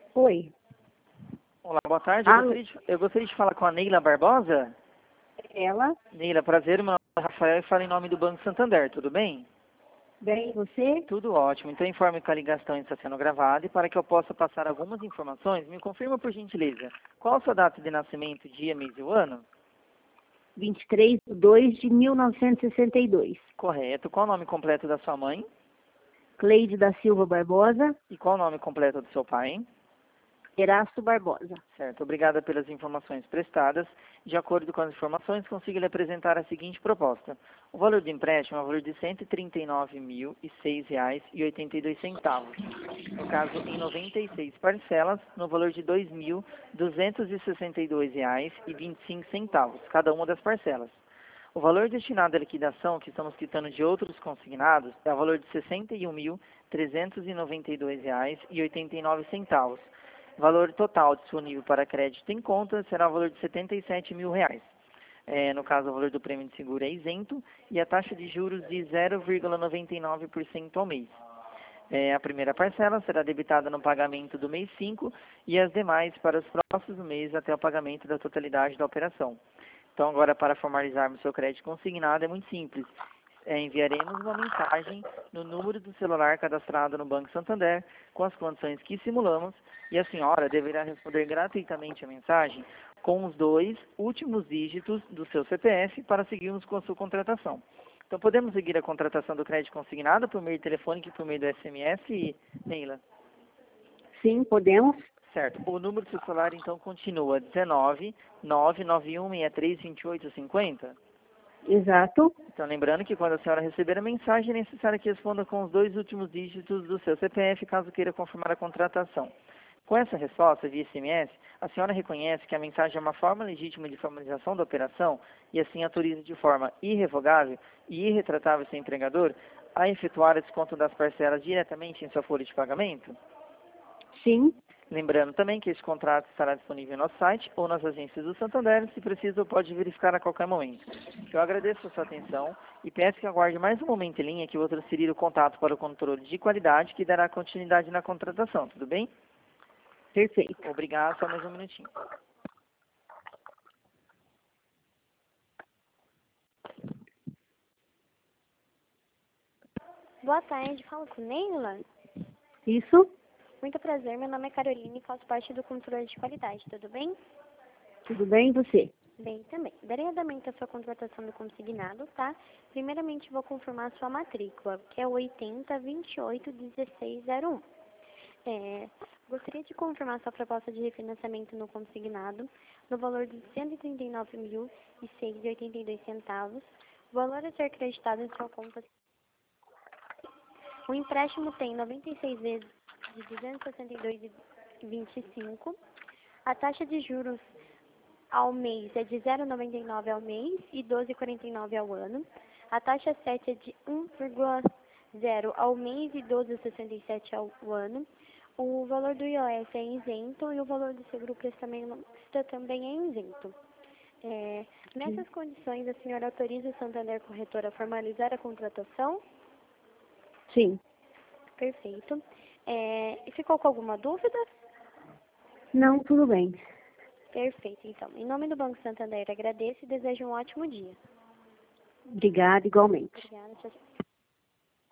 Oi. Olá, boa tarde. Alô? Eu gostaria de falar com a Neila Barbosa. Ela? Neila, prazer, meu nome é Rafael e falo em nome do Banco Santander, tudo bem? Bem, você? Tudo ótimo. Então informe que a ligação está sendo gravada e para que eu possa passar algumas informações, me confirma por gentileza. Qual a sua data de nascimento, dia, mês e o ano? 23/2/1962. Correto. Qual o nome completo da sua mãe? Cleide da Silva Barbosa, E qual o nome completo do seu pai? Erasto Barbosa. Certo. Obrigada pelas informações prestadas. De acordo com as informações, consigo lhe apresentar a seguinte proposta. O valor do empréstimo é o valor de R$ 139.006,82. No caso, em 96 parcelas, no valor de R$ 2.262,25, cada uma das parcelas. O valor destinado à liquidação, que estamos quitando de outros consignados, é o valor de R$ 61.392,89. Valor total disponível para crédito em conta será o valor de R$ 77 mil. No caso, o valor do prêmio de seguro é isento e a taxa de juros de 0,99% ao mês. A primeira parcela será debitada no pagamento do mês 5 e as demais para os próximos meses até o pagamento da totalidade da operação. Então, agora, para formalizarmos seu crédito consignado, é muito simples. Enviaremos uma mensagem no número do celular cadastrado no Banco Santander com as condições que simulamos e a senhora deverá responder gratuitamente a mensagem com os 2 últimos dígitos do seu CPF para seguirmos com a sua contratação. Então, podemos seguir a contratação do crédito consignado por meio telefônico e por meio do SMS, Neila? Sim, podemos? Certo. O número do seu celular, então, continua 19 991632850. Exato. Então, lembrando que quando a senhora receber a mensagem, é necessário que responda com os 2 últimos dígitos do seu CPF, caso queira confirmar a contratação. Com essa resposta via SMS, a senhora reconhece que a mensagem é uma forma legítima de formalização da operação e assim autoriza de forma irrevogável e irretratável seu empregador a efetuar o desconto das parcelas diretamente em sua folha de pagamento? Sim. Lembrando também que esse contrato estará disponível no nosso site ou nas agências do Santander, se preciso pode verificar a qualquer momento. Eu agradeço a sua atenção e peço que aguarde mais um momento em linha que eu vou transferir o contato para o controle de qualidade que dará continuidade na contratação, tudo bem? Perfeito. Obrigado, só mais um minutinho. Boa tarde, falo com Neila. Isso? Muito prazer, meu nome é Carolina e faço parte do controle de qualidade, tudo bem? Tudo bem, e você? Bem também. Darei andamento à sua contratação do consignado, tá? Primeiramente vou confirmar a sua matrícula, que é 80281601. Gostaria de confirmar sua proposta de refinanciamento no consignado, no valor de R$ 139.006,82. O valor a ser acreditado em sua conta. O empréstimo tem 96 vezes de R$ 262,25. A taxa de juros ao mês é de 0,99 ao mês e 12,49 ao ano. A taxa 7 é de 1,0 ao mês e 12,67 ao ano. O valor do IOF é isento e o valor do seguro prestamento também é isento. Nessas condições, a senhora autoriza o Santander Corretora a formalizar a contratação? Sim. Perfeito. E ficou com alguma dúvida? Não, tudo bem. Perfeito, então. Em nome do Banco Santander, agradeço e desejo um ótimo dia. Obrigada, igualmente. Obrigada, tchau, tchau.